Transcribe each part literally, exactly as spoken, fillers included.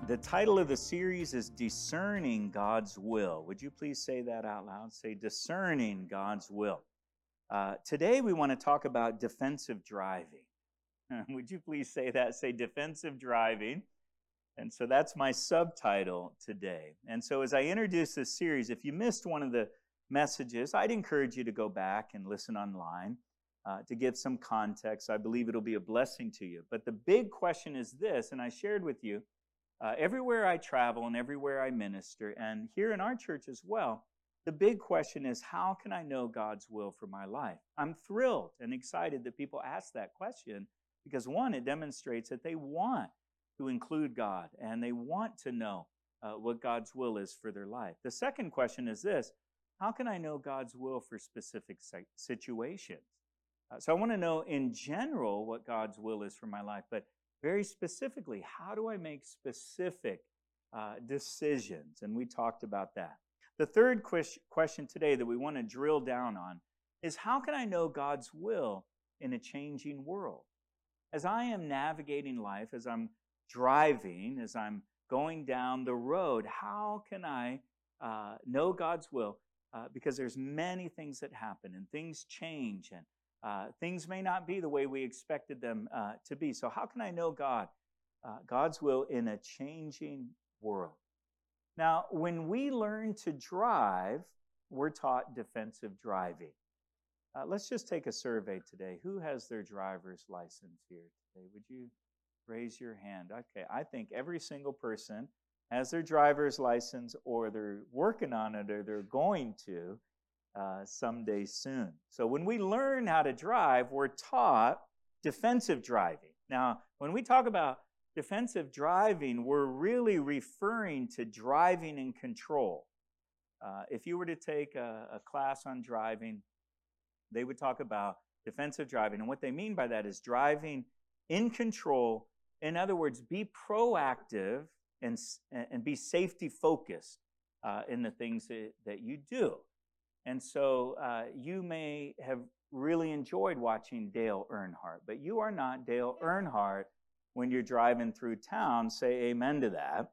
The title of the series is Discerning God's Will. Would you please say that out loud? Say, Discerning God's Will. Uh, today we want to talk about defensive driving. Would you please say that? Say, defensive driving. And so that's my subtitle today. And so as I introduce this series, if you missed one of the messages, I'd encourage you to go back and listen online uh, to give some context. I believe it'll be a blessing to you. But the big question is this, and I shared with you, Uh, everywhere I travel and everywhere I minister, and here in our church as well, the big question is, how can I know God's will for my life? I'm thrilled and excited that people ask that question because, one, it demonstrates that they want to include God and they want to know uh, what God's will is for their life. The second question is this: how can I know God's will for specific situations? Uh, so I want to know in general what God's will is for my life, but very specifically, how do I make specific uh, decisions? And we talked about that. The third ques- question today that we want to drill down on is, how can I know God's will in a changing world? As I am navigating life, as I'm driving, as I'm going down the road, how can I uh, know God's will? Uh, because there's many things that happen and things change, and Uh, things may not be the way we expected them uh, to be. So how can I know God, uh, God's will in a changing world? Now, when we learn to drive, we're taught defensive driving. Uh, let's just take a survey today. Who has their driver's license here today? Would you raise your hand? Okay, I think every single person has their driver's license, or they're working on it, or they're going to. Uh, someday soon. So when we learn how to drive, we're taught defensive driving. Now, when we talk about defensive driving, we're really referring to driving in control. Uh, if you were to take a, a class on driving, they would talk about defensive driving. And what they mean by that is driving in control. In other words, be proactive and, and be safety focused uh, in the things that, that you do. And so uh, you may have really enjoyed watching Dale Earnhardt, but you are not Dale Earnhardt when you're driving through town. Say amen to that.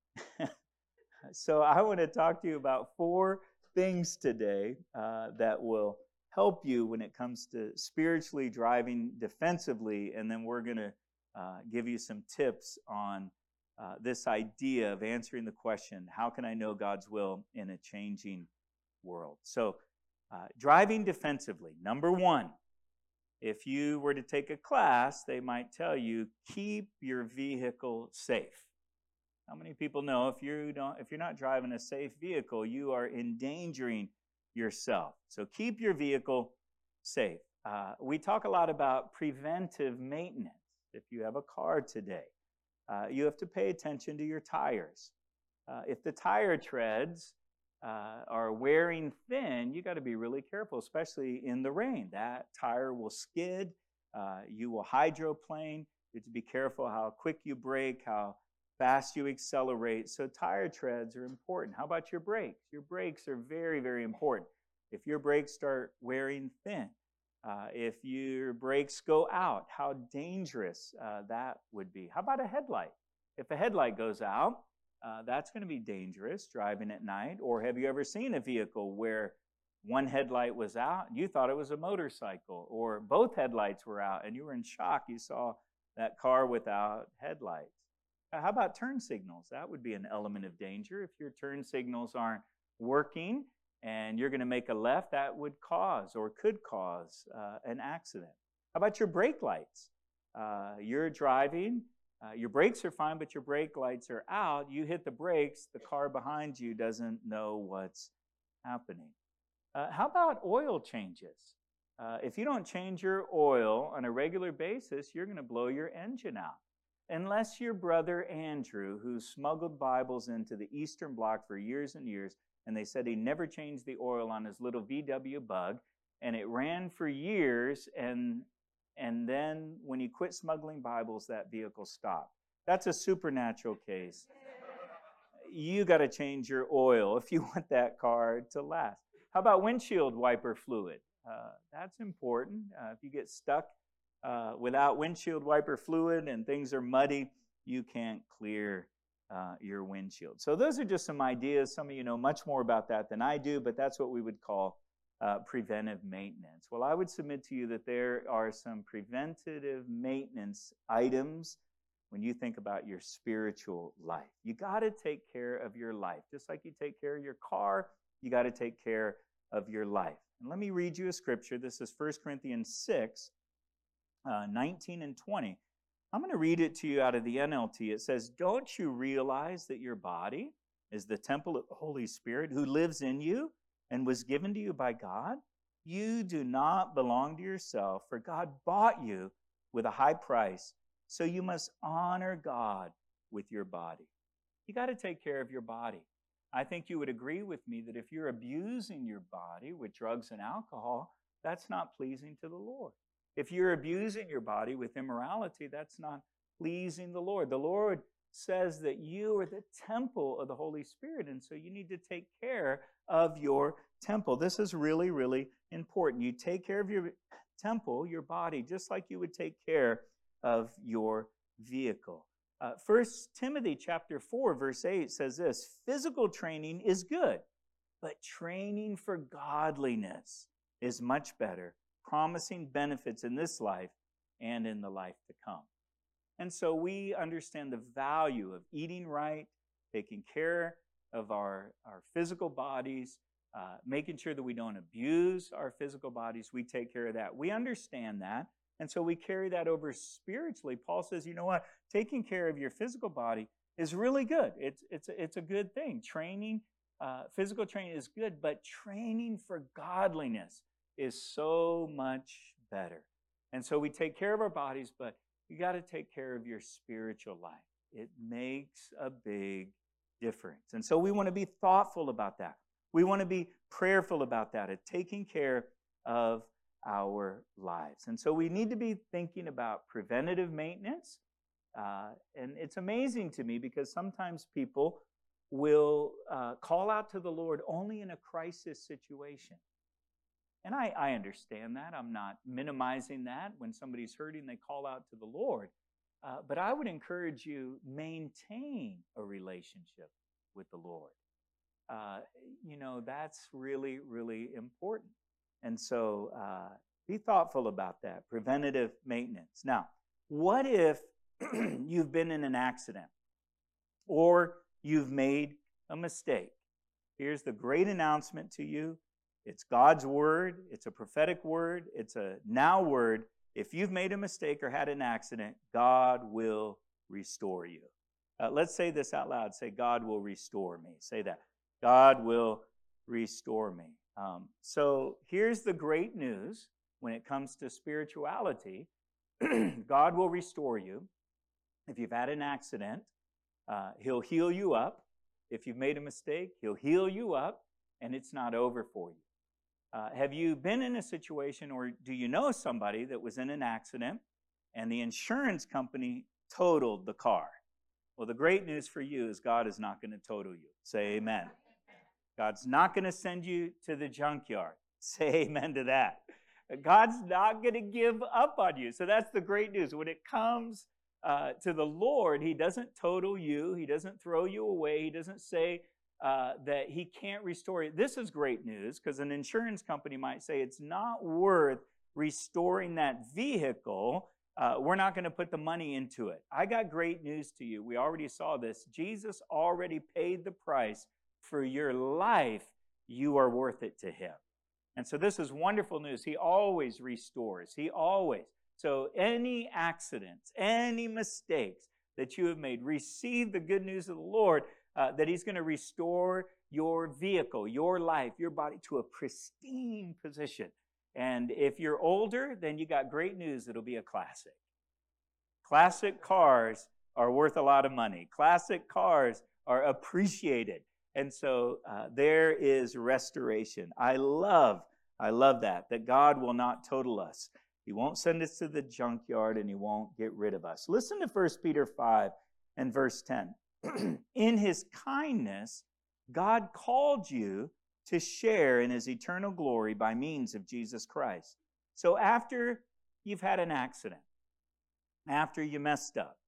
So I want to talk to you about four things today uh, that will help you when it comes to spiritually driving defensively, and then we're going to uh, give you some tips on uh, this idea of answering the question, how can I know God's will in a changing world? So uh, driving defensively. Number one, if you were to take a class, they might tell you, keep your vehicle safe. How many people know if you don't, if you're not driving a safe vehicle, you are endangering yourself? So keep your vehicle safe. Uh, we talk a lot about preventive maintenance. If you have a car today, uh, you have to pay attention to your tires. Uh, if the tire treads Uh, are wearing thin, you got to be really careful, especially in the rain. That tire will skid. Uh, you will hydroplane. You have to be careful how quick you brake, how fast you accelerate. So tire treads are important. How about your brakes? Your brakes are very, very important. If your brakes start wearing thin, uh, if your brakes go out, how dangerous uh, that would be. How about a headlight? If a headlight goes out, Uh, that's going to be dangerous driving at night. Or have you ever seen a vehicle where one headlight was out and you thought it was a motorcycle, or both headlights were out and you were in shock? You saw that car without headlights. Uh, how about turn signals? That would be an element of danger. If your turn signals aren't working and you're going to make a left, that would cause or could cause uh, an accident. How about your brake lights? Uh, you're driving. Uh, your brakes are fine, but your brake lights are out. You hit the brakes, the car behind you doesn't know what's happening. Uh, how about oil changes? Uh, if you don't change your oil on a regular basis, you're going to blow your engine out. Unless your brother Andrew, who smuggled Bibles into the Eastern Bloc for years and years, and they said he never changed the oil on his little V W Bug, and it ran for years, and And then when he quit smuggling Bibles, that vehicle stopped. That's a supernatural case. You got to change your oil if you want that car to last. How about windshield wiper fluid? Uh, that's important. Uh, if you get stuck uh, without windshield wiper fluid and things are muddy, you can't clear uh, your windshield. So those are just some ideas. Some of you know much more about that than I do, but that's what we would call uh, preventive maintenance. Well, I would submit to you that there are some preventative maintenance items when you think about your spiritual life. You got to take care of your life. Just like you take care of your car, you got to take care of your life. And let me read you a scripture. This is First Corinthians six, uh, nineteen and twenty. I'm going to read it to you out of the N L T. It says, "Don't you realize that your body is the temple of the Holy Spirit who lives in you and was given to you by God? You do not belong to yourself, for God bought you with a high price. So you must honor God with your body." You got to take care of your body. I think you would agree with me that if you're abusing your body with drugs and alcohol, that's not pleasing to the Lord. If you're abusing your body with immorality, that's not pleasing the Lord. The Lord says that you are the temple of the Holy Spirit, and so you need to take care of your temple. This is really, really important. You take care of your temple, your body, just like you would take care of your vehicle. Uh, First Timothy chapter four, verse eight says this, "Physical training is good, but training for godliness is much better, promising benefits in this life and in the life to come." And so we understand the value of eating right, taking care of our, our physical bodies, uh, making sure that we don't abuse our physical bodies. We take care of that. We understand that. And so we carry that over spiritually. Paul says, you know what? Taking care of your physical body is really good. It's, it's, it's a good thing. Training, uh, physical training is good, but training for godliness is so much better. And so we take care of our bodies, but you got to take care of your spiritual life. It makes a big difference. And so we want to be thoughtful about that. We want to be prayerful about that, at taking care of our lives. And so we need to be thinking about preventative maintenance. Uh, and it's amazing to me because sometimes people will uh, call out to the Lord only in a crisis situation. And I, I understand that. I'm not minimizing that. When somebody's hurting, they call out to the Lord. Uh, but I would encourage you, maintain a relationship with the Lord. Uh, you know, that's really, really important. And so uh, be thoughtful about that, preventative maintenance. Now, what if you've been in an accident or you've made a mistake? Here's the great announcement to you. It's God's word. It's a prophetic word. It's a now word. If you've made a mistake or had an accident, God will restore you. Uh, let's say this out loud. Say, God will restore me. Say that. God will restore me. Um, so here's the great news when it comes to spirituality. God will restore you. If you've had an accident, uh, He'll heal you up. If you've made a mistake, He'll heal you up, and it's not over for you. Uh, have you been in a situation, or do you know somebody that was in an accident and the insurance company totaled the car? Well, the great news for you is God is not going to total you. Say amen. God's not going to send you to the junkyard. Say amen to that. God's not going to give up on you. So that's the great news. When it comes uh, to the Lord, He doesn't total you. He doesn't throw you away. He doesn't say uh, that He can't restore you. This is great news because an insurance company might say it's not worth restoring that vehicle. Uh, we're not going to put the money into it. I got great news to you. We already saw this. Jesus already paid the price for your life. You are worth it to Him. And so this is wonderful news. He always restores. He always. So any accidents, any mistakes that you have made, receive the good news of the Lord uh, that He's going to restore your vehicle, your life, your body to a pristine position. And if you're older, then you got great news. It'll be a classic. Classic cars are worth a lot of money. Classic cars are appreciated. And so uh, there is restoration. I love, I love that, that God will not total us. He won't send us to the junkyard, and He won't get rid of us. Listen to First Peter five and verse ten. In His kindness, God called you to share in His eternal glory by means of Jesus Christ. So after you've had an accident, after you messed up,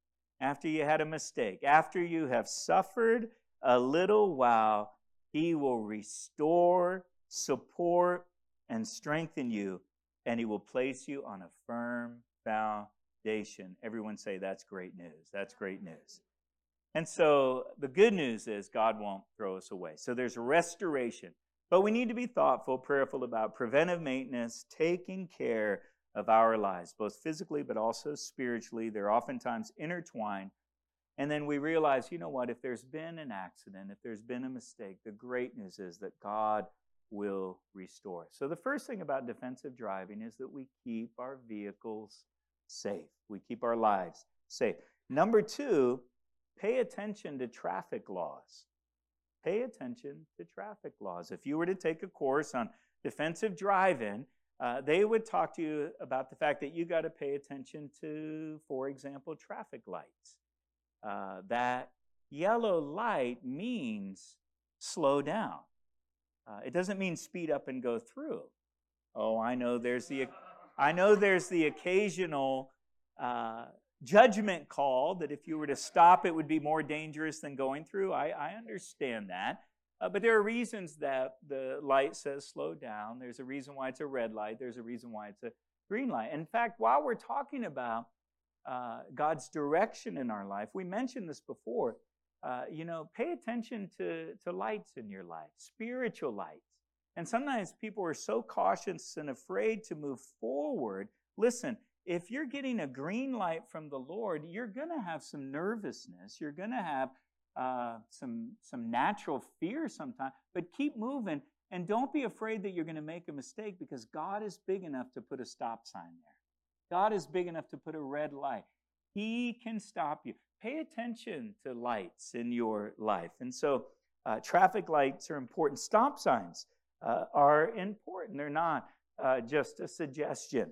after you had a mistake, after you have suffered a little while, he will restore, support, and strengthen you, and he will place you on a firm foundation. Everyone say, that's great news. That's great news. And so the good news is God won't throw us away. So there's restoration. But we need to be thoughtful, prayerful about preventive maintenance, taking care of our lives, both physically but also spiritually. They're oftentimes intertwined. And then we realize, you know what, if there's been an accident, if there's been a mistake, the great news is that God will restore. So the first thing about defensive driving is that we keep our vehicles safe. We keep our lives safe. Number two, pay attention to traffic laws. Pay attention to traffic laws. If you were to take a course on defensive driving, uh, they would talk to you about the fact that you got to pay attention to, for example, traffic lights. Uh, that yellow light means slow down. Uh, it doesn't mean speed up and go through. Oh, I know there's the, I know there's the occasional uh, judgment call that if you were to stop, it would be more dangerous than going through. I, I understand that. Uh, but there are reasons that the light says slow down. There's a reason why it's a red light. There's a reason why it's a green light. In fact, while we're talking about uh, God's direction in our life, we mentioned this before, uh, you know, pay attention to, to lights in your life, spiritual lights. And sometimes people are so cautious and afraid to move forward. Listen, if you're getting a green light from the Lord, you're going to have some nervousness. You're going to have uh, some, some natural fear sometimes. But keep moving, and don't be afraid that you're going to make a mistake, because God is big enough to put a stop sign there. God is big enough to put a red light. He can stop you. Pay attention to lights in your life. And so uh, traffic lights are important. Stop signs uh, are important. They're not uh, just a suggestion.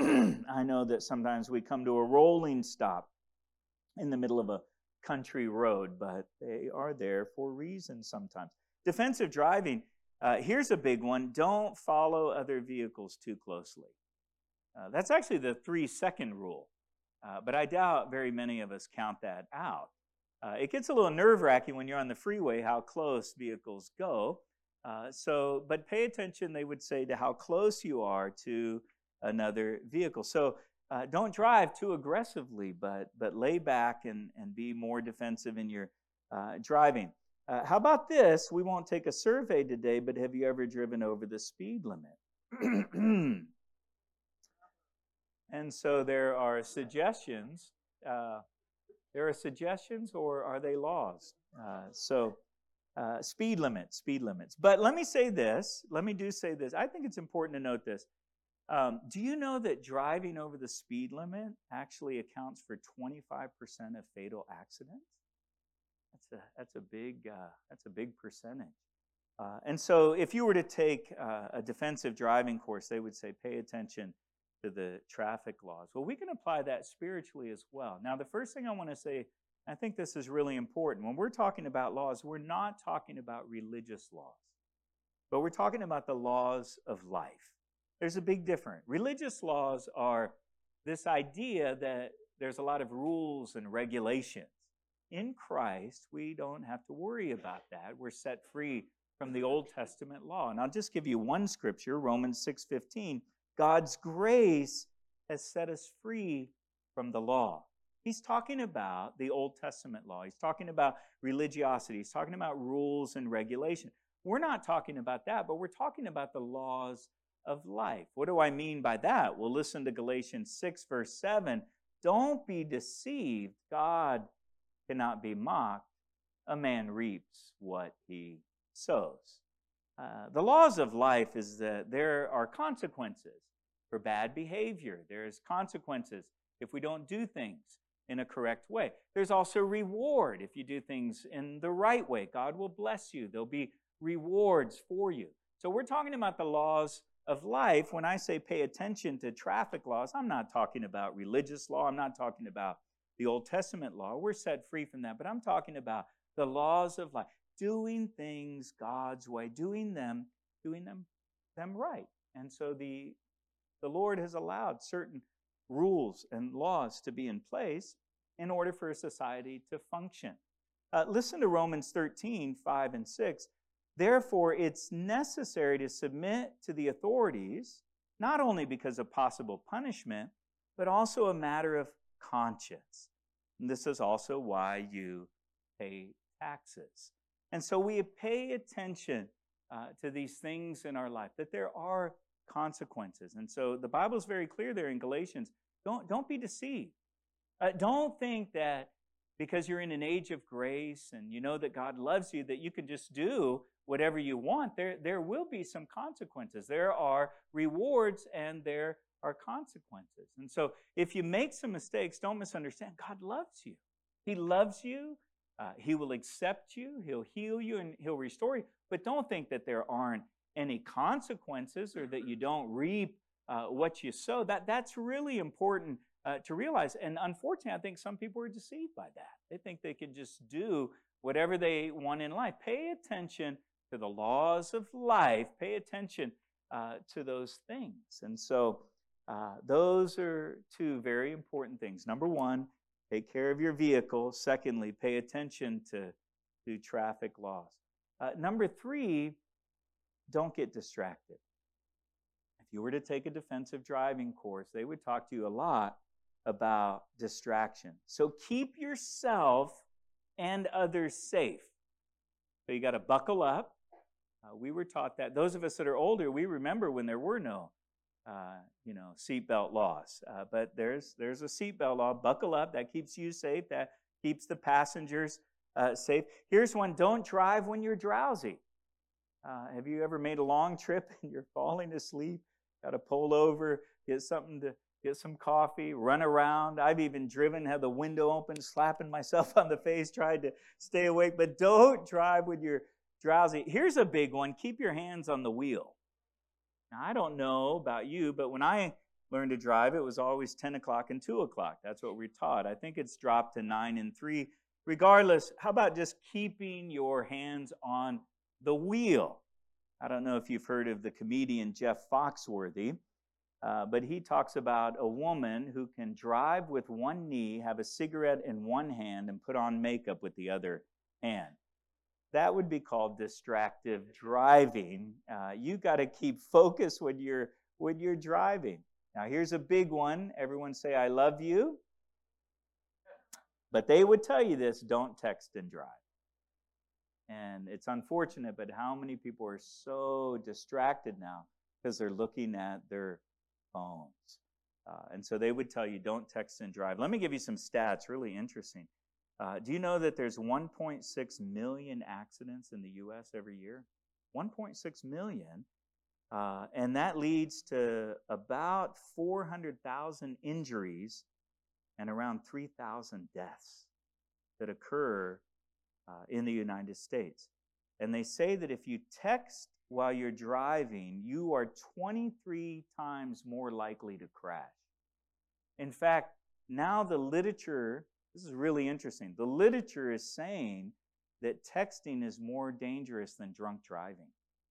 I know that sometimes we come to a rolling stop in the middle of a country road, but they are there for reasons sometimes. Defensive driving, uh, here's a big one. Don't follow other vehicles too closely. Uh, that's actually the three-second rule, uh, but I doubt very many of us count that out. Uh, it gets a little nerve-wracking when you're on the freeway how close vehicles go. Uh, so, but pay attention, they would say, to how close you are to another vehicle. So uh, don't drive too aggressively, but but lay back and, and be more defensive in your uh, driving. Uh, how about this? We won't take a survey today, but have you ever driven over the speed limit? And so there are suggestions. Uh, there are suggestions, or are they laws? Uh, so uh, speed limits, speed limits. But let me say this. Let me do say this. I think it's important to note this. Um, do you know that driving over the speed limit actually accounts for twenty-five percent of fatal accidents? That's a that's a big uh, that's a big percentage. Uh, and so, if you were to take uh, a defensive driving course, they would say pay attention to the traffic laws. Well, we can apply that spiritually as well. Now, the first thing I want to say, I think this is really important. When we're talking about laws, we're not talking about religious laws, but we're talking about the laws of life. There's a big difference. Religious laws are this idea that there's a lot of rules and regulations. In Christ, we don't have to worry about that. We're set free from the Old Testament law. And I'll just give you one scripture, Romans six fifteen. God's grace has set us free from the law. He's talking about the Old Testament law. He's talking about religiosity. He's talking about rules and regulation. We're not talking about that, but we're talking about the laws of life. What do I mean by that? Well, listen to Galatians six, verse seven. Don't be deceived. God cannot be mocked. A man reaps what he sows. Uh, the laws of life is that there are consequences for bad behavior. There's consequences if we don't do things in a correct way. There's also reward if you do things in the right way. God will bless you. There'll be rewards for you. So we're talking about the laws of life. When I say pay attention to traffic laws, I'm not talking about religious law. I'm not talking about the Old Testament law. We're set free from that. But I'm talking about the laws of life. Doing things God's way, doing them, doing them, them right. And so the, the Lord has allowed certain rules and laws to be in place. in order for a society to function. Uh, listen to Romans thirteen, five and six. Therefore, it's necessary to submit to the authorities, not only because of possible punishment, but also a matter of conscience. And this is also why you pay taxes. And so we pay attention uh, to these things in our life, that there are consequences. And so the Bible is very clear there in Galatians. Don't, don't be deceived. Uh, don't think that because you're in an age of grace and you know that God loves you, that you can just do whatever you want. There, there will be some consequences. There are rewards and there are consequences. And so if you make some mistakes, don't misunderstand. God loves you. He loves you. Uh, he will accept you. He'll heal you and he'll restore you. But don't think that there aren't any consequences or that you don't reap uh, what you sow. That, that's really important uh, to realize. And unfortunately, I think some people are deceived by that. They think they can just do whatever they want in life. Pay attention to the laws of life. Pay attention uh, to those things. And so uh, those are two very important things. Number one, take care of your vehicle. Secondly, pay attention to, to traffic laws. Uh, number three, don't get distracted. If you were to take a defensive driving course, they would talk to you a lot about distraction. So keep yourself and others safe. So you got to buckle up. Uh, we were taught that. Those of us that are older, we remember when there were no, uh, you know, seatbelt laws. Uh, but there's there's a seatbelt law. Buckle up. That keeps you safe. That keeps the passengers uh, safe. Here's one: don't drive when you're drowsy. Uh, have you ever made a long trip and you're falling asleep? Got to pull over, get something to get some coffee, run around. I've even driven, had the window open, slapping myself on the face, tried to stay awake. But don't drive when you're drowsy. Here's a big one: keep your hands on the wheel. Now, I don't know about you, but when I learned to drive, it was always ten o'clock and two o'clock. That's what we're taught. I think it's dropped to nine and three. Regardless, how about just keeping your hands on the wheel? I don't know if you've heard of the comedian Jeff Foxworthy, uh, but he talks about a woman who can drive with one knee, have a cigarette in one hand, and put on makeup with the other hand. That would be called distractive driving. Uh, you got to keep focused when you're when you're driving. Now, here's a big one. Everyone say, "I love you." But they would tell you this: don't text and drive. And it's unfortunate, but how many people are so distracted now because they're looking at their phones? Uh, and so they would tell you, don't text and drive. Let me give you some stats, really interesting. Uh, do you know that there's one point six million accidents in the U S every year? one point six million. Uh, and that leads to about four hundred thousand injuries and around three thousand deaths that occur Uh, in the United States. And they say that if you text while you're driving, you are twenty-three times more likely to crash. In fact, now the literature, this is really interesting, the literature is saying that texting is more dangerous than drunk driving.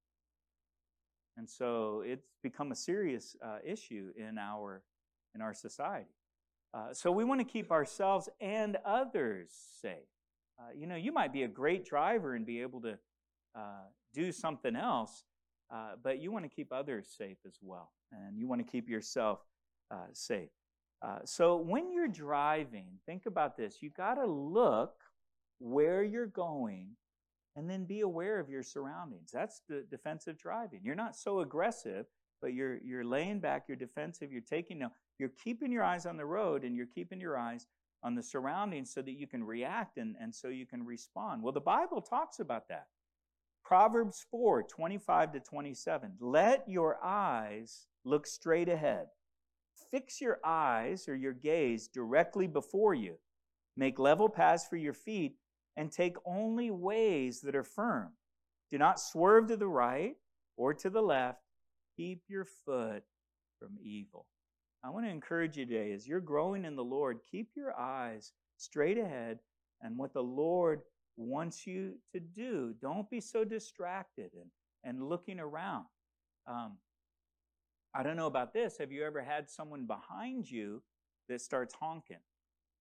And so it's become a serious uh, issue in our, in our society. Uh, so we want to keep ourselves and others safe. Uh, you know, you might be a great driver and be able to uh, do something else, uh, but you want to keep others safe as well, and you want to keep yourself uh, safe. Uh, so when you're driving, think about this. You got to look where you're going and then be aware of your surroundings. That's the defensive driving. You're not so aggressive, but you're you're laying back, you're defensive, you're taking no, you're keeping your eyes on the road and you're keeping your eyes on the surroundings so that you can react and, and so you can respond. Well, the Bible talks about that. Proverbs four, twenty-five to twenty-seven. Let your eyes look straight ahead. Fix your eyes or your gaze directly before you. Make level paths for your feet and take only ways that are firm. Do not swerve to the right or to the left. Keep your foot from evil. I want to encourage you today, as you're growing in the Lord, keep your eyes straight ahead and what the Lord wants you to do. Don't be so distracted and, and looking around. Um, I don't know about this. Have you ever had someone behind you that starts honking?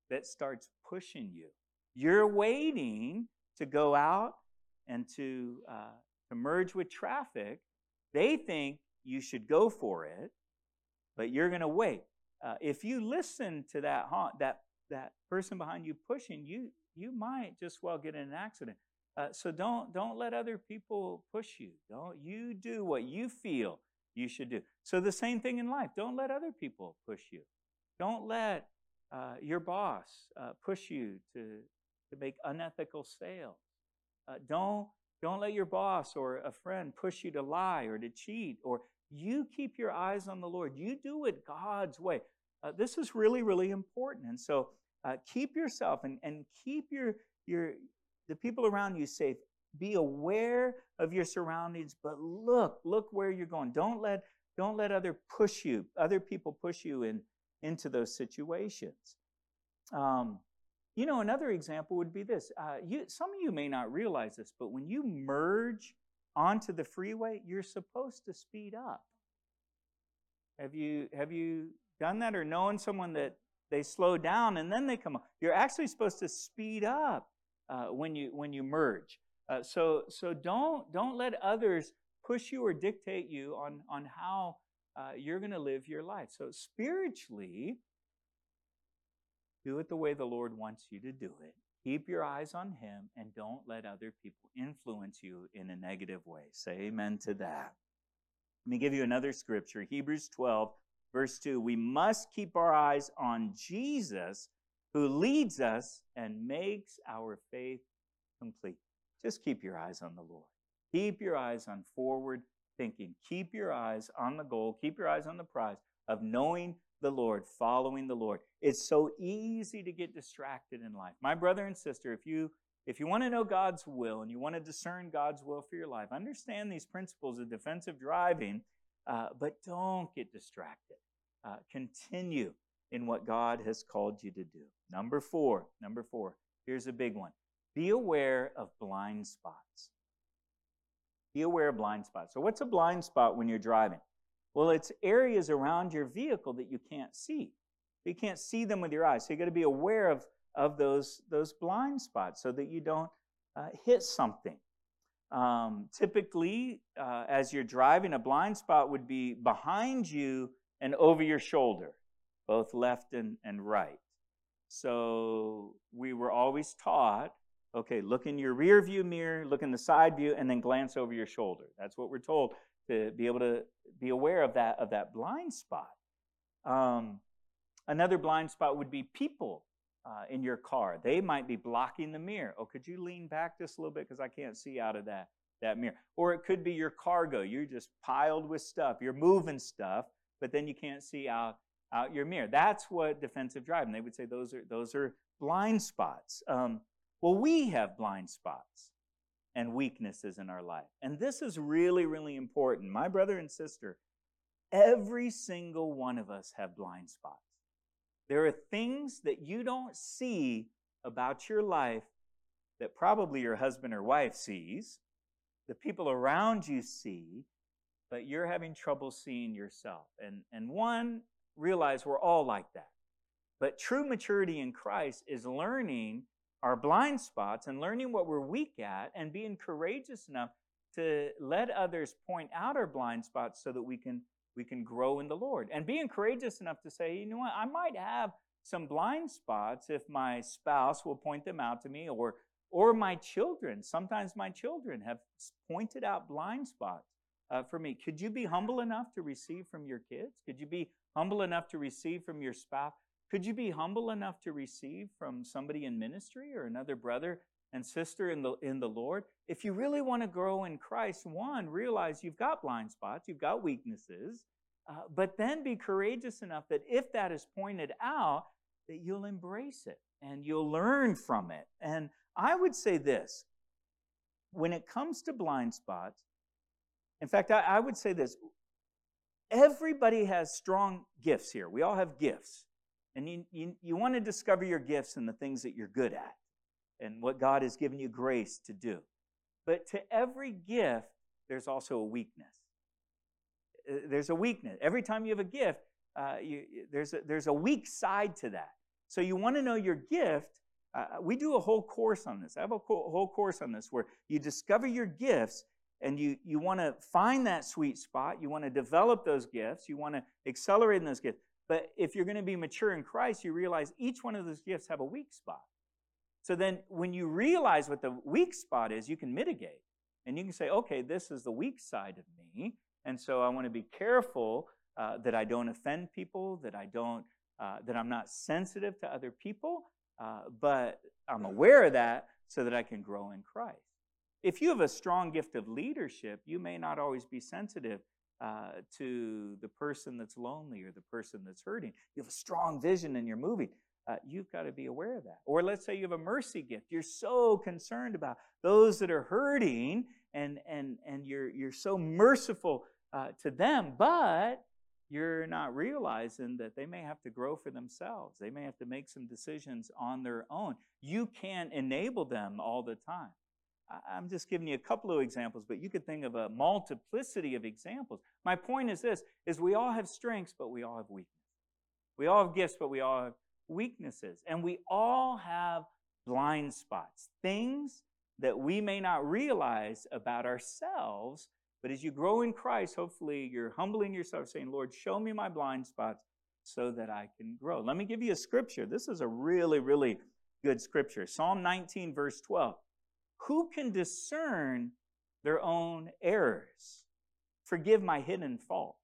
that starts pushing you. You're waiting to go out and to, uh, to merge with traffic. They think you should go for it, but you're going to wait. Uh, if you listen to that that that person behind you pushing, you you might just well get in an accident. Uh, so don't don't let other people push you. Don't you do what you feel you should do. So the same thing in life. Don't let other people push you. Don't let uh, your boss uh, push you to to make unethical sales. Uh, don't don't let your boss or a friend push you to lie or to cheat. Or you keep your eyes on the Lord. You do it God's way. Uh, this is really really important. And so uh, keep yourself and and keep your your the people around you safe. Be aware of your surroundings, but look, look where you're going. Don't let, don't let other push you, other people push you in, into those situations. Um, you know, another example would be this. Uh, you, some of you may not realize this, but when you merge onto the freeway, you're supposed to speed up. Have you, have you done that or known someone that they slow down and then they come up? You're actually supposed to speed up Uh, when you when you merge. Uh, so so don't don't let others push you or dictate you on on how uh, you're going to live your life. So spiritually, do it the way the Lord wants you to do it. Keep your eyes on Him and don't let other people influence you in a negative way. Say amen to that. Let me give you another scripture. Hebrews twelve, verse two. We must keep our eyes on Jesus, who leads us and makes our faith complete. Just keep your eyes on the Lord. Keep your eyes on forward thinking. Keep your eyes on the goal. Keep your eyes on the prize of knowing the Lord, following the Lord. It's so easy to get distracted in life. My brother and sister, if you if you want to know God's will and you want to discern God's will for your life, understand these principles of defensive driving, uh, but don't get distracted. Uh, continue in what God has called you to do. Number four, number four, here's a big one. Be aware of blind spots. Be aware of blind spots. So what's a blind spot when you're driving? Well, it's areas around your vehicle that you can't see. You can't see them with your eyes. So you got to be aware of, of those, those blind spots so that you don't uh, hit something. Um, typically, uh, as you're driving, a blind spot would be behind you and over your shoulder, both left and, and right. So we were always taught, okay, look in your rear view mirror, look in the side view, and then glance over your shoulder. That's what we're told, to be able to be aware of that, of that blind spot. Um, another blind spot would be people uh, in your car. They might be blocking the mirror. Oh, could you lean back just a little bit because I can't see out of that, that mirror? Or it could be your cargo. You're just piled with stuff. You're moving stuff, but then you can't see out out your mirror. That's what defensive driving. They would say those are those are blind spots. Um, well, we have blind spots and weaknesses in our life. And this is really, really important. My brother and sister, every single one of us have blind spots. There are things that you don't see about your life that probably your husband or wife sees, the people around you see, but you're having trouble seeing yourself. And, and one, realize we're all like that. But true maturity in Christ is learning our blind spots and learning what we're weak at and being courageous enough to let others point out our blind spots so that we can we can grow in the Lord. And being courageous enough to say, you know what, I might have some blind spots if my spouse will point them out to me, or or my children. Sometimes my children have pointed out blind spots uh, for me. Could you be humble enough to receive from your kids? Could you be humble enough to receive from your spouse? Could you be humble enough to receive from somebody in ministry or another brother and sister in the in the Lord? If you really want to grow in Christ, one, realize you've got blind spots, you've got weaknesses, uh, but then be courageous enough that if that is pointed out, that you'll embrace it and you'll learn from it. And I would say this, when it comes to blind spots, in fact, I, I would say this, everybody has strong gifts here. We all have gifts. And you, you, you want to discover your gifts and the things that you're good at and what God has given you grace to do. But to every gift, there's also a weakness. There's a weakness. Every time you have a gift, uh, you, there's, a, there's a weak side to that. So you want to know your gift. Uh, we do a whole course on this. I have a co- whole course on this where you discover your gifts and you, you want to find that sweet spot. You want to develop those gifts. You want to accelerate in those gifts. But if you're going to be mature in Christ, you realize each one of those gifts have a weak spot. So then when you realize what the weak spot is, you can mitigate. And you can say, okay, this is the weak side of me. And so I want to be careful uh, that I don't offend people, that I don't, uh, that I'm not sensitive to other people. Uh, but I'm aware of that so that I can grow in Christ. If you have a strong gift of leadership, you may not always be sensitive uh, to the person that's lonely or the person that's hurting. You have a strong vision and you're moving. Uh, you've got to be aware of that. Or let's say you have a mercy gift. You're so concerned about those that are hurting, and and and you're you're so merciful uh, to them, but you're not realizing that they may have to grow for themselves. They may have to make some decisions on their own. You can't enable them all the time. I'm just giving you a couple of examples, but you could think of a multiplicity of examples. My point is this, is we all have strengths, but we all have weaknesses. We all have gifts, but we all have weaknesses. And we all have blind spots, things that we may not realize about ourselves. But as you grow in Christ, hopefully you're humbling yourself, saying, Lord, show me my blind spots so that I can grow. Let me give you a scripture. This is a really, really good scripture. Psalm nineteen, verse twelve. Who can discern their own errors? Forgive my hidden faults.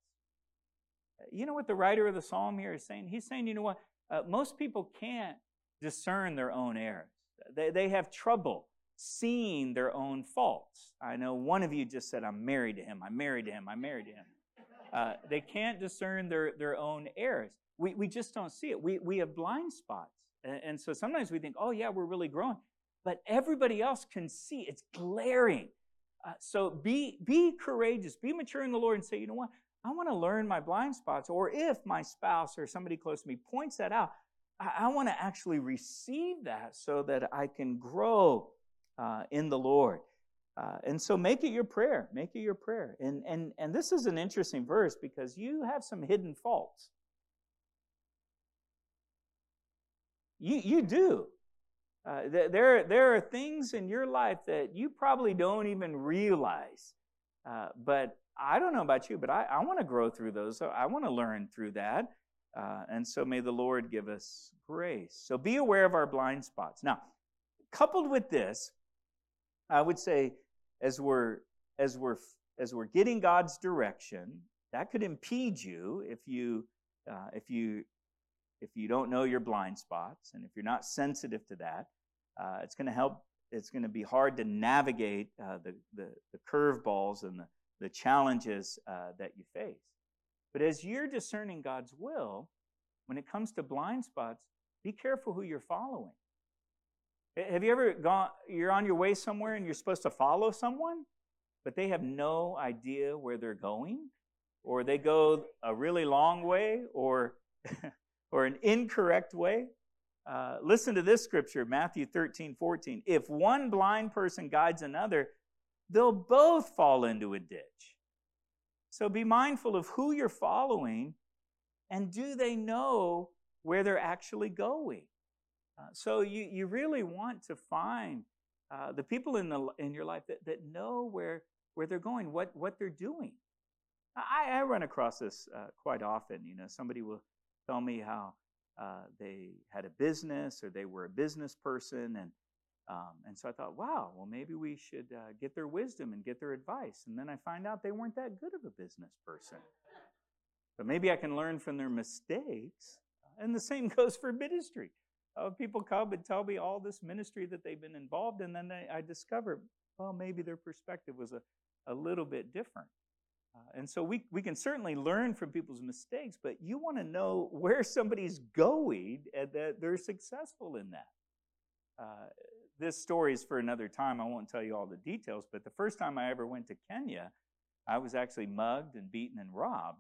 You know what the writer of the psalm here is saying? He's saying, you know what? Uh, most people can't discern their own errors. They, they have trouble seeing their own faults. I know one of you just said, I'm married to him, I'm married to him, I'm married to him. Uh, they can't discern their, their own errors. We, we just don't see it. We, we have blind spots. And, and so sometimes we think, oh yeah, we're really growing. But everybody else can see. It's glaring. Uh, so be, be courageous. Be mature in the Lord and say, you know what? I want to learn my blind spots. Or if my spouse or somebody close to me points that out, I, I want to actually receive that so that I can grow uh, in the Lord. Uh, and so make it your prayer. Make it your prayer. And, and, and this is an interesting verse because you have some hidden faults. You, you do. Uh, there, there are things in your life that you probably don't even realize. Uh, but I don't know about you, but I, I want to grow through those. So I want to learn through that. Uh, and so may the Lord give us grace. So be aware of our blind spots. Now, coupled with this, I would say as we're, as we're, as we're getting God's direction, that could impede you if you, uh, if you, if you don't know your blind spots, and if you're not sensitive to that, uh, it's going to help. It's going to be hard to navigate uh, the, the, the curveballs and the, the challenges uh, that you face. But as you're discerning God's will, when it comes to blind spots, be careful who you're following. Have you ever gone, you're on your way somewhere and you're supposed to follow someone, but they have no idea where they're going, or they go a really long way, or or an incorrect way? Uh, listen to this scripture, Matthew thirteen, fourteen. If one blind person guides another, they'll both fall into a ditch. So be mindful of who you're following, and do they know where they're actually going? Uh, so you, you really want to find uh, the people in the in your life that, that know where, where they're going, what, what they're doing. I, I run across this uh, quite often. You know, somebody will tell me how uh, they had a business or they were a business person. And um, and so I thought, wow, well, maybe we should uh, get their wisdom and get their advice. And then I find out they weren't that good of a business person. But maybe I can learn from their mistakes. And the same goes for ministry. Uh, people come and tell me all this ministry that they've been involved in, and then I, I discover, well, maybe their perspective was a, a little bit different. Uh, and so we, we can certainly learn from people's mistakes, but you want to know where somebody's going and that they're successful in that. Uh, this story is for another time. I won't tell you all the details, but the first time I ever went to Kenya, I was actually mugged and beaten and robbed.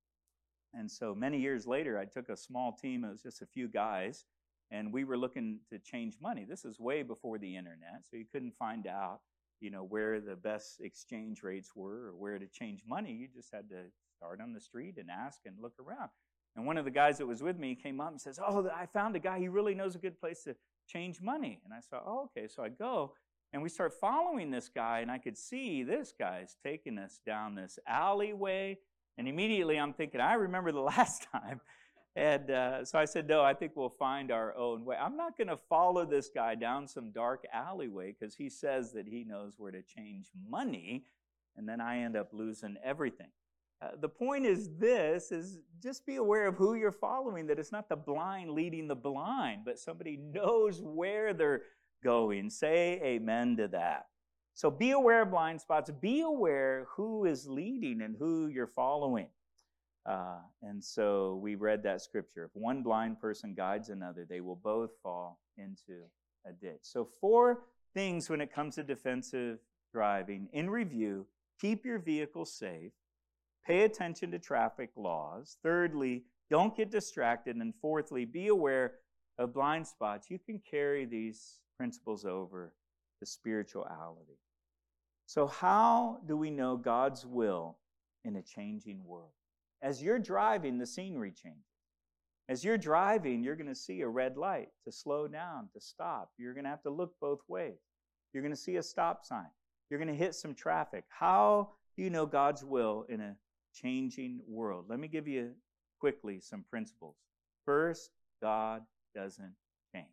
And so many years later, I took a small team. It was just a few guys, and we were looking to change money. This is way before the internet, so you couldn't find out, you know, where the best exchange rates were or where to change money. You just had to start on the street and ask and look around. And one of the guys that was with me came up and says, oh, I found a guy. He really knows a good place to change money. And I said, oh, okay. So I go, and we start following this guy, and I could see this guy's taking us down this alleyway. And immediately I'm thinking, I remember the last time. And uh, so I said, no, I think we'll find our own way. I'm not going to follow this guy down some dark alleyway because he says that he knows where to change money, and then I end up losing everything. Uh, the point is this, is just be aware of who you're following, that it's not the blind leading the blind, but somebody knows where they're going. Say amen to that. So be aware of blind spots. Be aware who is leading and who you're following. Uh, and so we read that scripture. If one blind person guides another, they will both fall into a ditch. So four things when it comes to defensive driving. In review, keep your vehicle safe. Pay attention to traffic laws. Thirdly, don't get distracted. And fourthly, be aware of blind spots. You can carry these principles over to spirituality. So how do we know God's will in a changing world? As you're driving, the scenery changes. As you're driving, you're going to see a red light to slow down, to stop. You're going to have to look both ways. You're going to see a stop sign. You're going to hit some traffic. How do you know God's will in a changing world? Let me give you quickly some principles. First, God doesn't change.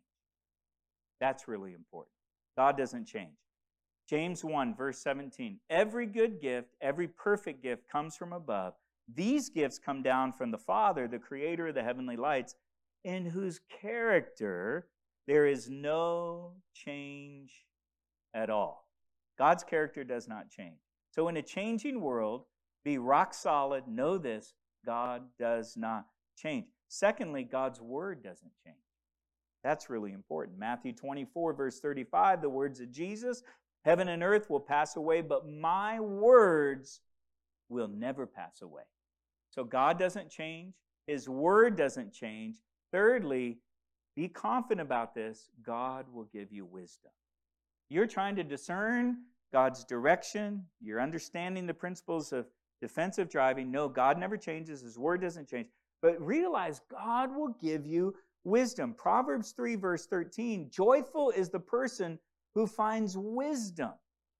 That's really important. God doesn't change. James one, verse seventeen, every good gift, every perfect gift comes from above. These gifts come down from the Father, the creator of the heavenly lights, in whose character there is no change at all. God's character does not change. So in a changing world, be rock solid. Know this, God does not change. Secondly, God's word doesn't change. That's really important. Matthew twenty-four, verse thirty-five, the words of Jesus, heaven and earth will pass away, but my words will never pass away. So God doesn't change. His word doesn't change. Thirdly, be confident about this. God will give you wisdom. You're trying to discern God's direction. You're understanding the principles of defensive driving. No, God never changes. His word doesn't change. But realize God will give you wisdom. Proverbs three, verse thirteen, joyful is the person who finds wisdom,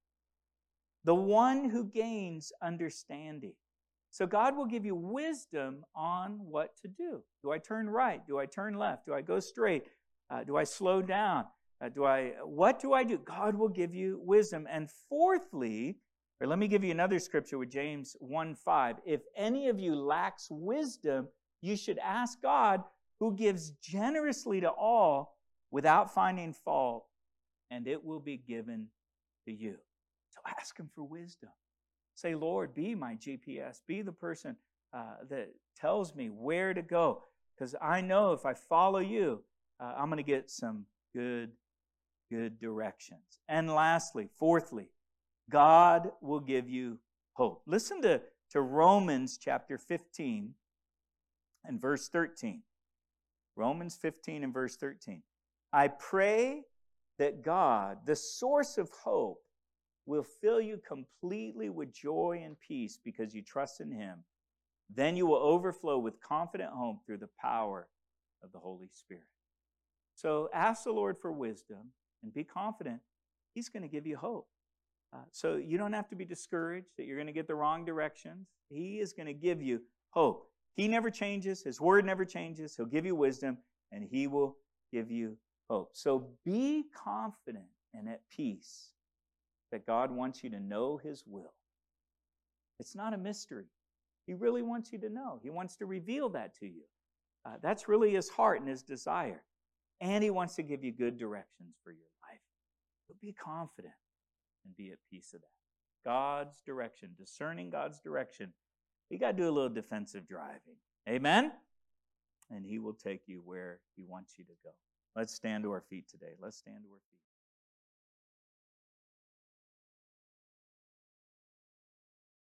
the one who gains understanding. So God will give you wisdom on what to do. Do I turn right? Do I turn left? Do I go straight? Uh, do I slow down? Uh, do I? What do I do? God will give you wisdom. And fourthly, or let me give you another scripture with James one five. If any of you lacks wisdom, you should ask God, who gives generously to all without finding fault, and it will be given to you. So ask him for wisdom. Say, Lord, be my G P S. Be the person uh, that tells me where to go. Because I know if I follow you, uh, I'm going to get some good, good directions. And lastly, fourthly, God will give you hope. Listen to, to Romans chapter fifteen and verse thirteen. Romans fifteen and verse thirteen. I pray that God, the source of hope, will fill you completely with joy and peace because you trust in him. Then you will overflow with confident hope through the power of the Holy Spirit. So ask the Lord for wisdom and be confident he's going to give you hope. Uh, so you don't have to be discouraged that you're going to get the wrong directions. He is going to give you hope. He never changes. His word never changes. He'll give you wisdom, and he will give you hope. So be confident and at peace that God wants you to know his will. It's not a mystery. He really wants you to know. He wants to reveal that to you. Uh, that's really his heart and his desire. And he wants to give you good directions for your life. So be confident and be at peace of that. God's direction, discerning God's direction. You got to do a little defensive driving. Amen? And he will take you where he wants you to go. Let's stand to our feet today. Let's stand to our feet.